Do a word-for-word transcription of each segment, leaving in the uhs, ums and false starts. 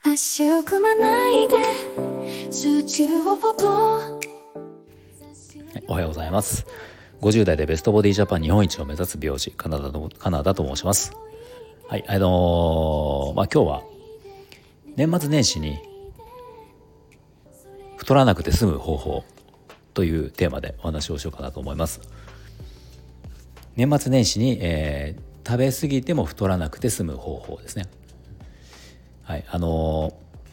足を組まないで数値をポポ。 おはようございます。ごじゅう代でベストボディジャパン日本一を目指す美容師カナダのカナダと申します。はい、あのー、まあ今日は年末年始に太らなくて済む方法というテーマでお話をしようかなと思います。年末年始に、えー、食べ過ぎても太らなくて済む方法ですね。はい、あの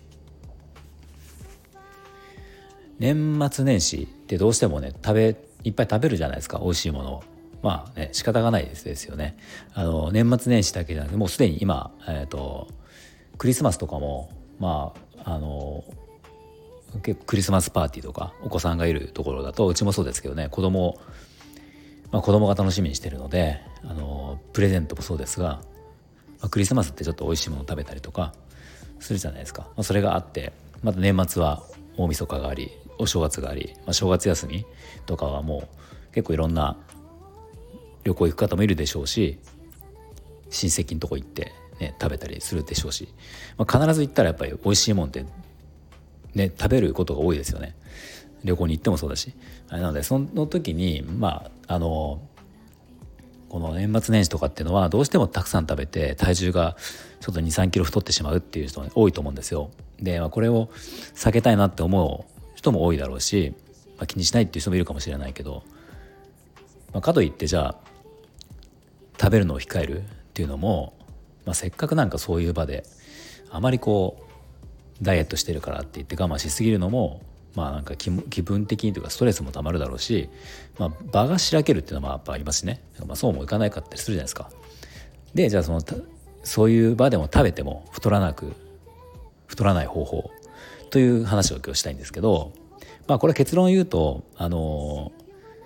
ー、年末年始ってどうしてもね食べいっぱい食べるじゃないですか、美味しいものを。まあね、仕方がないですですよね。あの年末年始だけじゃなくてもうすでに今、えーと、クリスマスとかもまああの結構クリスマスパーティーとかお子さんがいるところだと、うちもそうですけどね、子供を、まあ、子供が楽しみにしてるので、あのプレゼントもそうですが、まあ、クリスマスってちょっと美味しいものを食べたりとかするじゃないですか。まあ、それがあって、また年末は大晦日がありお正月があり、まあ、正月休みとかはもう結構いろんな旅行行く方もいるでしょうし、親戚のとこ行って、ね、食べたりするでしょうし、まあ、必ず行ったらやっぱり美味しいもんってね、食べることが多いですよね。旅行に行ってもそうだし。なのでその時にまああのこの年末年始とかっていうのはどうしてもたくさん食べて体重がちょっと にさんキロ太ってしまうっていう人が多いと思うんですよ。で、まあ、これを避けたいなって思う人も多いだろうし、まあ、気にしないっていう人もいるかもしれないけど、まあ、かといってじゃあ食べるのを控えるっていうのも、まあ、せっかくなんかそういう場であまりこうダイエットしてるからって言って我慢しすぎるのも、まあなんか 気, 気分的にというかストレスもたまるだろうし、まあ、場がしらけるっていうのもやっぱありますしね。まあ、そうもいかないかったりするじゃないですか。で、じゃあそのそういう場でも食べても太らなく太らない方法という話を今日したいんですけど、まあこれ結論を言うと、あの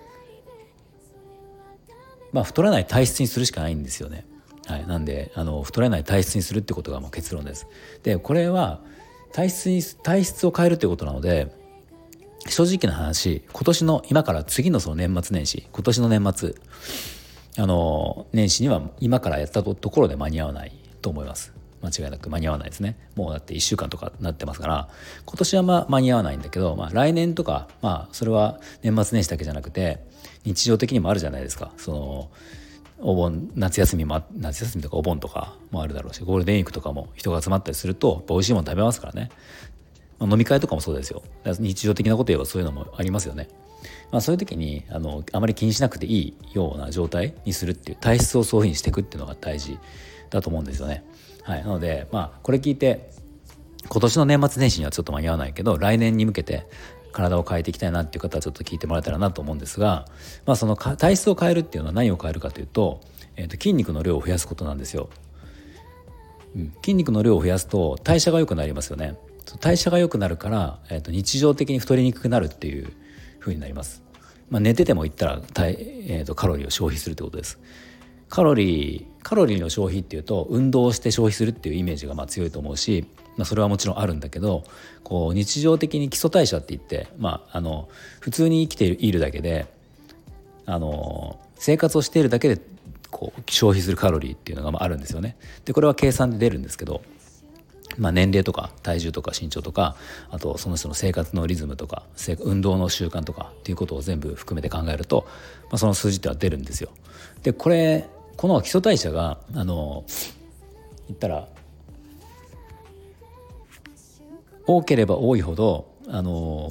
まあ太らない体質にするしかないんですよね。はい、なんであの太らない体質にするってことがもう結論です。で、これは体質に体質を変えるってことなので、正直な話、今年の今から次のその年末年始、今年の年末あの年始には今からやったところで間に合わないと思います。間違いなく間に合わないですね。もうだっていっしゅうかんとかなってますから、今年はまあ間に合わないんだけど、まあ、来年とか、まあそれは年末年始だけじゃなくて日常的にもあるじゃないですか。そのお盆夏休みも夏休みとかお盆とかもあるだろうし、ゴールデンウィークとかも人が集まったりすると美味しいもの食べますからね。まあ、飲み会とかもそうですよ。日常的なこと言えばそういうのもありますよね。まあ、そういう時にあのあまり気にしなくていいような状態にするっていう、体質をそういうふうにしていくっていうのが大事だと思うんですよね。はい、なのでまあこれ聞いて今年の年末年始にはちょっと間に合わないけど来年に向けて体を変えていきたいなっていう方はちょっと聞いてもらえたらなと思うんですが、まあ、その体質を変えるっていうのは何を変えるかというと、えーと筋肉の量を増やすことなんですよ。うん、筋肉の量を増やすと代謝が良くなりますよね。代謝が良くなるから、えーと日常的に太りにくくなるっていう風になります。まあ、寝てても言ったら、えーとカロリーを消費するってことです。カロリーカロリーの消費っていうと運動をして消費するっていうイメージがまあ強いと思うし、まあ、それはもちろんあるんだけど、こう日常的に基礎代謝って言って、まあ、あの普通に生きているだけであの生活をしているだけでこう消費するカロリーっていうのがまああるんですよね。でこれは計算で出るんですけど、まあ、年齢とか体重とか身長とか、あとその人の生活のリズムとか運動の習慣とかっていうことを全部含めて考えると、まあ、その数字っては出るんですよ。でこれこの基礎代謝があの言ったら多ければ多いほどあの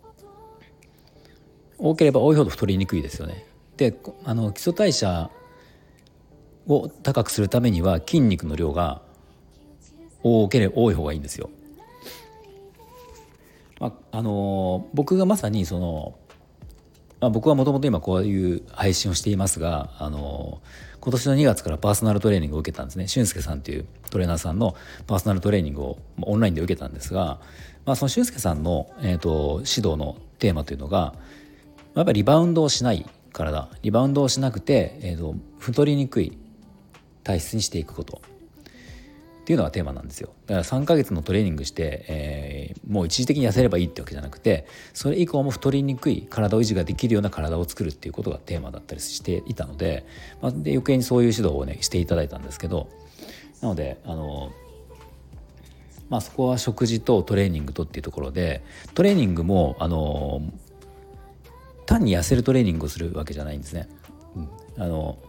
多ければ多いほど太りにくいですよね。であの基礎代謝を高くするためには筋肉の量が多ければ多い方がいいんですよ。まあ、あの僕がまさにその、まあ、僕はもともと今こういう配信をしていますが、あの今年のにがつからパーソナルトレーニングを受けたんですね。俊介さんというトレーナーさんのパーソナルトレーニングをオンラインで受けたんですが、まあ、その俊介さんの、えーと、指導のテーマというのがやっぱりリバウンドをしない体、リバウンドをしなくて、えーと、太りにくい体質にしていくことっていうのがテーマなんですよ。だからさんかげつのトレーニングして、えー、もう一時的に痩せればいいってわけじゃなくて、それ以降も太りにくい体を維持ができるような体を作るっていうことがテーマだったりしていたので、まあ、で余計にそういう指導をねしていただいたんですけど、なのであのまあ、そこは食事とトレーニングとっていうところで、トレーニングもあの単に痩せるトレーニングをするわけじゃないんですね。うん、あの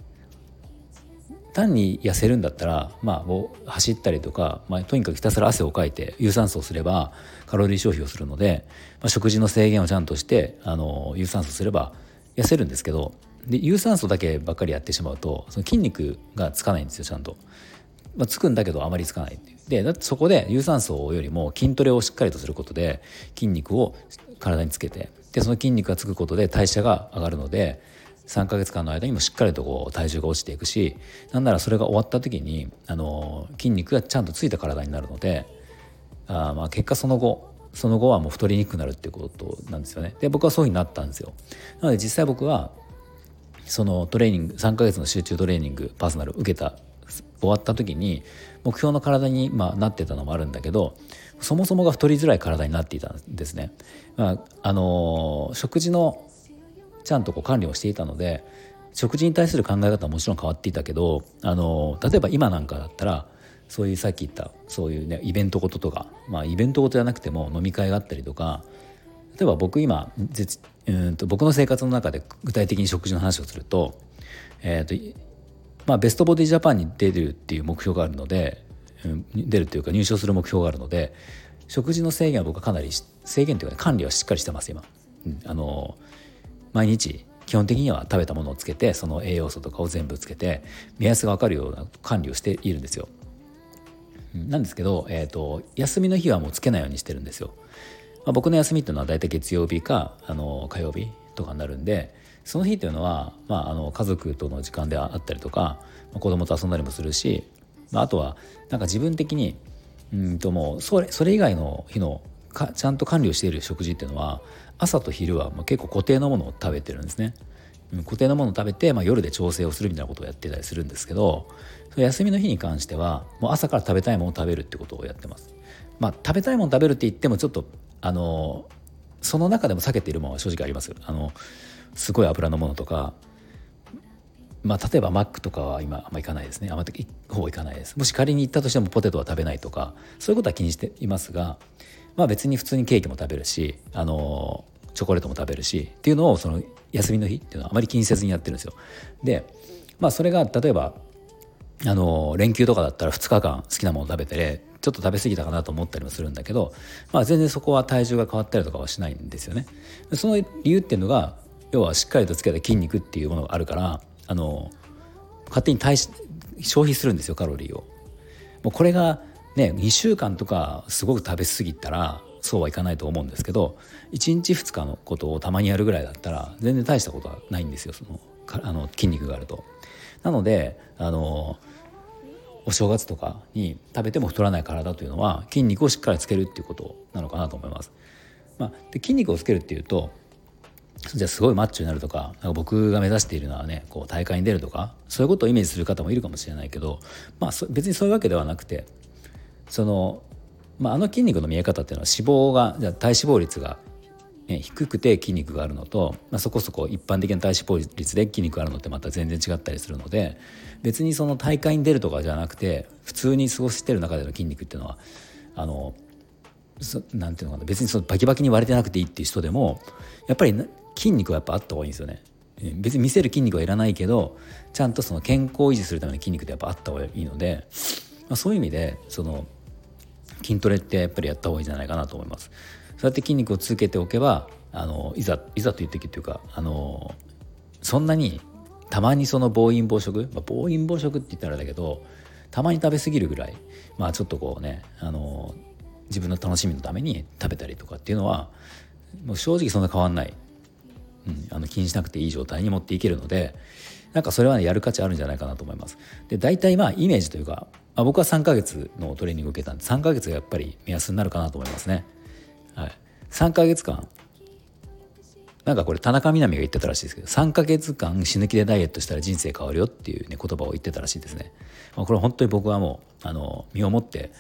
単に痩せるんだったら、まあ、走ったりとか、まあ、とにかくひたすら汗をかいて有酸素をすればカロリー消費をするので、まあ、食事の制限をちゃんとしてあの有酸素すれば痩せるんですけど、で有酸素だけばっかりやってしまうとその筋肉がつかないんですよちゃんと。まあ、つくんだけどあまりつかないっていう。でだってそこで有酸素よりも筋トレをしっかりとすることで筋肉を体につけて、でその筋肉がつくことで代謝が上がるのでさんかげつかんの間にもしっかりとこう体重が落ちていくし、なんならそれが終わった時にあの筋肉がちゃんとついた体になるので、あまあ結果その後その後はもう太りにくくなるっていうことなんですよね。で僕はそういうふうになったんですよ。なので実際僕はそのトレーニングさんかげつの集中トレーニングパーソナル受けた終わった時に目標の体に、まあ、なってたのもあるんだけど、そもそもが太りづらい体になっていたんですね。まああの食事のちゃんとこう管理をしていたので食事に対する考え方はもちろん変わっていたけど、あの例えば今なんかだったらそういうさっき言ったそういうねイベントごととか、まあイベントごとじゃなくても飲み会があったりとか、例えば僕今うんと僕の生活の中で具体的に食事の話をすると、えーとまあ、ベストボディジャパンに出るっていう目標があるので、うん、出るというか入賞する目標があるので食事の制限は僕はかなり制限というか、ね、管理はしっかりしてます今、うん、あの毎日基本的には食べたものをつけてその栄養素とかを全部つけて目安が分かるような管理をしているんですよ。なんですけど、えーと、休みの日はもうつけないようにしてるんですよ。まあ、僕の休みっていうのはだいたい月曜日かあの火曜日とかになるんで、その日っていうのは、まあ、あの家族との時間であったりとか、まあ、子供と遊んだりもするし、まあ、あとはなんか自分的にうんともうそれ、それ以外の日のかちゃんと管理をしている食事っていうのは朝と昼はもう結構固定のものを食べてるんですね。固定のものを食べて、まあ、夜で調整をするみたいなことをやってたりするんですけど、休みの日に関してはもう朝から食べたいものを食べるってことをやってます。まあ、食べたいものを食べるって言ってもちょっとあのその中でも避けているものは正直あります。あのすごい油のものとか、まあ、例えばマックとかは今あんま行かないですね。あんまりほぼ行かないです。もし仮に行ったとしてもポテトは食べないとかそういうことは気にしていますが、まあ、別に普通にケーキも食べるしあのチョコレートも食べるしっていうのをその休みの日っていうのはあまり気にせずにやってるんですよ。で、まあ、それが例えばあの連休とかだったらふつかかん好きなものを食べてちょっと食べ過ぎたかなと思ったりもするんだけど、まあ、全然そこは体重が変わったりとかはしないんですよね。その理由っていうのが要はしっかりとつけた筋肉っていうものがあるからあの勝手に代謝消費するんですよカロリーを。もうこれがねにしゅうかんとかすごく食べ過ぎたらそうはいかないと思うんですけど、いちにちふつかのことをたまにやるぐらいだったら全然大したことはないんですよ、そのあの筋肉があると。なのであのお正月とかに食べても太らない体というのは筋肉をしっかりつけるっていうことなのかなと思います。まあ、で筋肉をつけるっていうとじゃあすごいマッチョになるとか、なんか僕が目指しているのはねこう大会に出るとかそういうことをイメージする方もいるかもしれないけど、まあ、別にそういうわけではなくてその、まあ、あの筋肉の見え方っていうのは脂肪がじゃあ体脂肪率が、ね、低くて筋肉があるのと、まあ、そこそこ一般的な体脂肪率で筋肉があるのってまた全然違ったりするので、別にその大会に出るとかじゃなくて普通に過ごしてる中での筋肉っていうのはあのなんていうのかな、別にそのバキバキに割れてなくていいっていう人でもやっぱり筋肉はやっぱあった方がいいんですよね。別に見せる筋肉はいらないけどちゃんとその健康を維持するための筋肉ってやっぱあった方がいいので、まあ、そういう意味でその筋トレってやっぱりやった方がいいんじゃないかなと思います。そうやって筋肉をつけておけばあのいざいざという時っていうかあのそんなにたまにその暴飲暴食、まあ、暴飲暴食って言ったらあれだけどたまに食べ過ぎるぐらい、まあちょっとこうねあの自分の楽しみのために食べたりとかっていうのはもう正直そんな変わんない、うん、あの気にしなくていい状態に持っていけるので、なんかそれはねやる価値あるんじゃないかなと思います。で大体まあイメージというか、まあ、僕はさんかげつのトレーニングを受けたんでさんかげつがやっぱり目安になるかなと思いますね。はい、さんかげつかんなんかこれ田中みな実が言ってたらしいですけどさんかげつかん死ぬ気でダイエットしたら人生変わるよっていう、ね、言葉を言ってたらしいですね。まあ、これは本当に僕はもうあの身をもって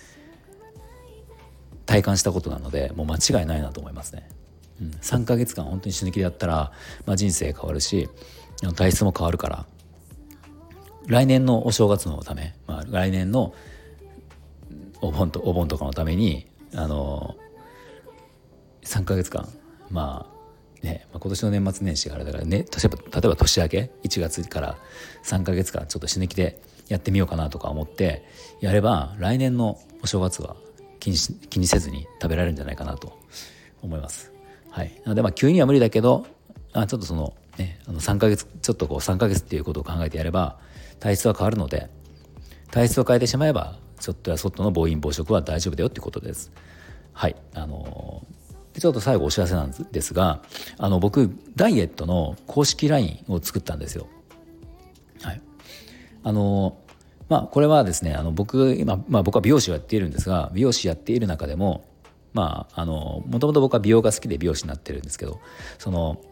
体感したことなのでもう間違いないなと思いますね。うん、さんかげつかん本当に死ぬ気でやったら、まあ、人生変わるし体質も変わるから来年のお正月のため、まあ、来年のお盆とお盆とかのためにあのさんかげつかんまあね、まあ、今年の年末年始があれだからね、例えば例えば年明けいちがつからさんかげつかんちょっと死ぬ気でやってみようかなとか思ってやれば、来年のお正月は気にし気にせずに食べられるんじゃないかなと思います。はい、なのでまあ急には無理だけど、あちょっとそのねあのさんかげつちょっとこうさんかげつっていうことを考えてやれば体質は変わるので、体質を変えてしまえばちょっとやそっとの暴飲暴食は大丈夫だよっていうことです。はい、あのー、でちょっと最後お知らせなんですが、あの僕ダイエットの公式 ライン を作ったんですよ。はい、あのー、まあこれはですね、あの僕今、まあ、僕は美容師をやっているんですが、美容師やっている中でもまああのもともと僕は美容が好きで美容師になってるんですけど、その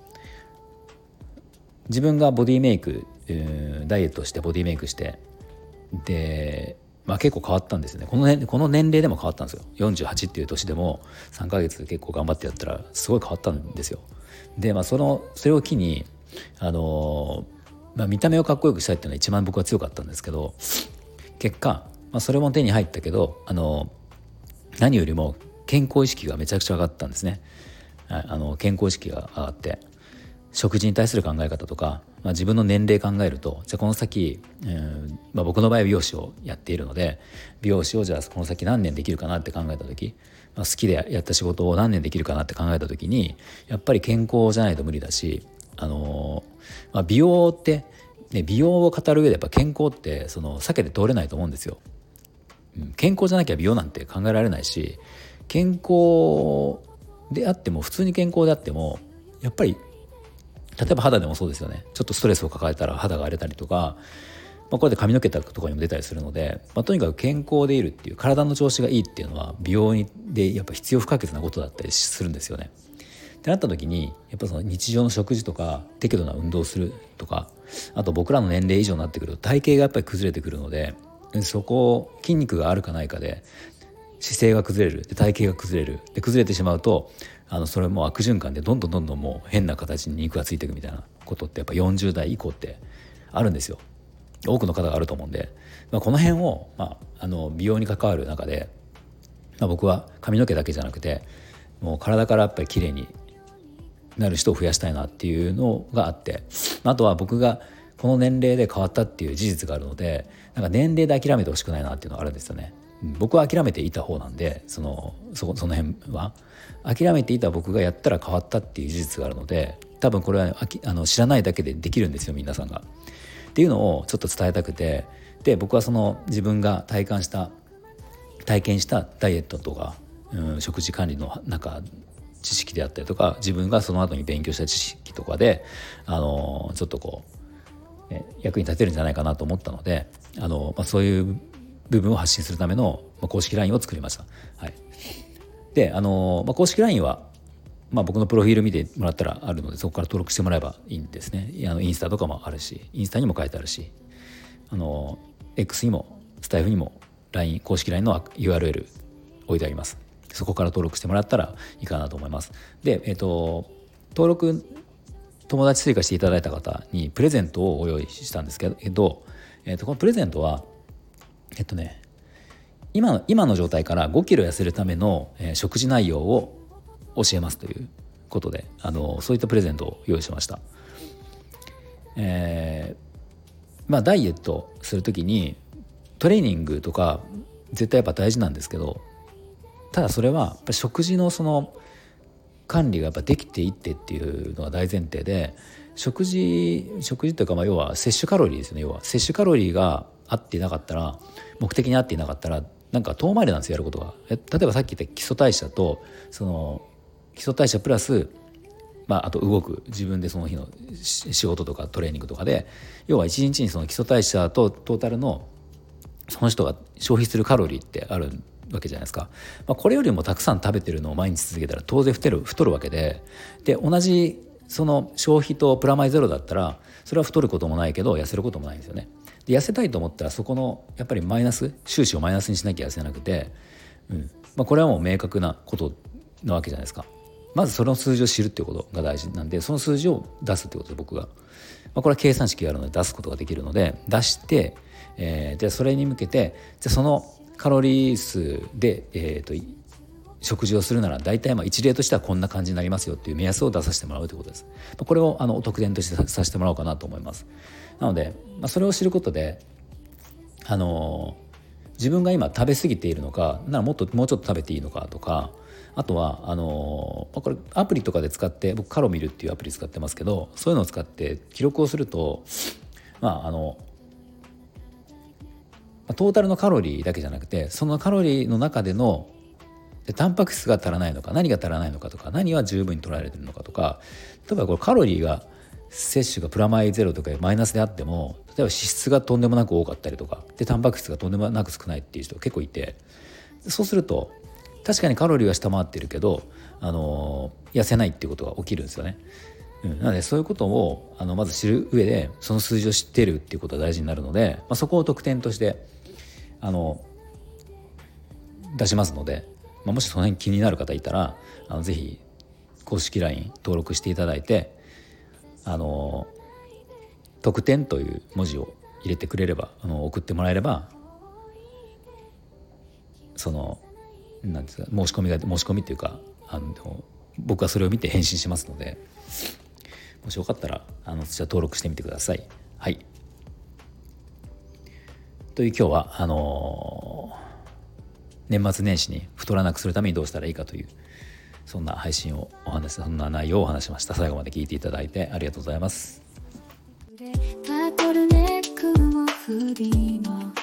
自分がボディメイク、えー、ダイエットしてボディメイクしてで、まあ、結構変わったんですよね。この年、この年齢でも変わったんですよ。よんじゅうはちっていう年でもさんかげつ結構頑張ってやったらすごい変わったんですよ。で、まあ、そのそれを機にあのーまあ、見た目をかっこよくしたいっていうのは一番僕は強かったんですけど、結果、まあ、それも手に入ったけど、あのー、何よりも健康意識がめちゃくちゃ上がったんですね。はい、あの健康意識が上がって、食事に対する考え方とか、まあ、自分の年齢考えると、じゃあこの先、うんまあ、僕の場合は美容師をやっているので、美容師をじゃあこの先何年できるかなって考えた時、まあ、好きでやった仕事を何年できるかなって考えた時に、やっぱり健康じゃないと無理だし、あのーまあ、美容って、ね、美容を語る上でやっぱ健康ってその避けて通れないと思うんですよ。うん、健康じゃなきゃ美容なんて考えられないし、健康であっても普通に健康であってもやっぱり例えば肌でもそうですよね。ちょっとストレスを抱えたら肌が荒れたりとか、まあ、これで髪の毛とかにも出たりするので、まあ、とにかく健康でいるっていう、体の調子がいいっていうのは美容にでやっぱ必要不可欠なことだったりするんですよね。ってなった時にやっぱその日常の食事とか適度な運動をするとか、あと僕らの年齢以上になってくると体型がやっぱり崩れてくるので、そこ筋肉があるかないかで姿勢が崩れる、で体型が崩れる、で崩れてしまうとあのそれも悪循環でどんどんどんどんもう変な形に肉がついていくみたいなことってやっぱよんじゅう代以降ってあるんですよ。多くの方があると思うんで、まあ、この辺を、まあ、あの美容に関わる中で、まあ、僕は髪の毛だけじゃなくてもう体からやっぱり綺麗になる人を増やしたいなっていうのがあって、あとは僕がこの年齢で変わったっていう事実があるので、なんか年齢で諦めてほしくないなっていうのがあるんですよね。僕は諦めていた方なんで、その そ, その辺は諦めていた僕がやったら変わったっていう事実があるので、多分これはあの知らないだけでできるんですよ、皆さんがっていうのをちょっと伝えたくて、で僕はその自分が体感した体験したダイエットとか、うん、食事管理の中知識であったりとか、自分がその後に勉強した知識とかであのちょっとこう、ね、役に立てるんじゃないかなと思ったので、あの、まあ、そういう部分を発信するための公式 ライン を作りました。はい、であの、まあ、公式 ライン は、まあ、僕のプロフィール見てもらったらあるので、そこから登録してもらえばいいんですね。あのインスタとかもあるし、インスタにも書いてあるし、あの X にもスタイフにも ライン 公式 ライン の ユーアールエル 置いてあります。そこから登録してもらったらいいかなと思います。で、えっと、登録友達追加していただいた方にプレゼントをご用意したんですけど、えっと、このプレゼントはえっとね今の、今の状態からごキロ痩せるための、えー、食事内容を教えますということで、あのそういったプレゼントを用意しました。えー、まあダイエットするときにトレーニングとか絶対やっぱ大事なんですけど、ただそれはやっぱ食事のその管理がやっぱできていってっていうのが大前提で、食事食事というか、まあ要は摂取カロリーですよね。要は摂取カロリーが合っていなかったら、目的に合っていなかったらなんか遠回りなんですよ、やることが。例えばさっき言った基礎代謝とその基礎代謝プラス、まあ、あと動く自分でその日の仕事とかトレーニングとかで、要はいちにちにその基礎代謝とトータルのその人が消費するカロリーってあるわけじゃないですか。まあ、これよりもたくさん食べてるのを毎日続けたら当然太る、太るわけで、で同じその消費とプラマイゼロだったらそれは太ることもないけど痩せることもないんですよね。で痩せたいと思ったらそこのやっぱりマイナス収支をマイナスにしなきゃ痩せなくて、うんまあ、これはもう明確なことなわけじゃないですか。まずその数字を知るっていうことが大事なんで、その数字を出すってことで僕が、まあ、これは計算式があるので出すことができるので出して、えー、でそれに向けてじゃあそのカロリー数で、えー、と食事をするなら大体まあ一例としてはこんな感じになりますよっていう目安を出させてもらうということです。これをあの特典としてささせてもらおうかなと思います。なので、まあ、それを知ることで、あのー、自分が今食べ過ぎているのか、ならもっともうちょっと食べていいのかとか、あとはあのー、これアプリとかで使って、僕カロミルっていうアプリ使ってますけど、そういうのを使って記録をすると、まああのトータルのカロリーだけじゃなくて、そのカロリーの中でのでタンパク質が足らないのか、何が足らないのかとか、何は十分に取られてるのかとか、例えばこれカロリーが摂取がプラマイゼロとかマイナスであっても、例えば脂質がとんでもなく多かったりとかで、タンパク質がとんでもなく少ないっていう人が結構いて、そうすると確かにカロリーは下回ってるけど、あのー、痩せないっていうことが起きるんですよね。うん、なのでそういうことをあのまず知る上で、その数字を知ってるっていうことが大事になるので、まあ、そこを特典としてあの出しますので、まあ、もしその辺気になる方いたら、あのぜひ公式 ライン 登録していただいて、あの特典という文字を入れてくれれば、あの送ってもらえれば、そのなんですか、申し込みが申し込みっていうか、あの僕はそれを見て返信しますので、もしよかったらあのそちら登録してみてください。はい。という今日はあのー、年末年始に太らなくするためにどうしたらいいかという、そんな配信をお話、そんな内容をお話しました。最後まで聞いていただいてありがとうございます。 タートルネックもフリーの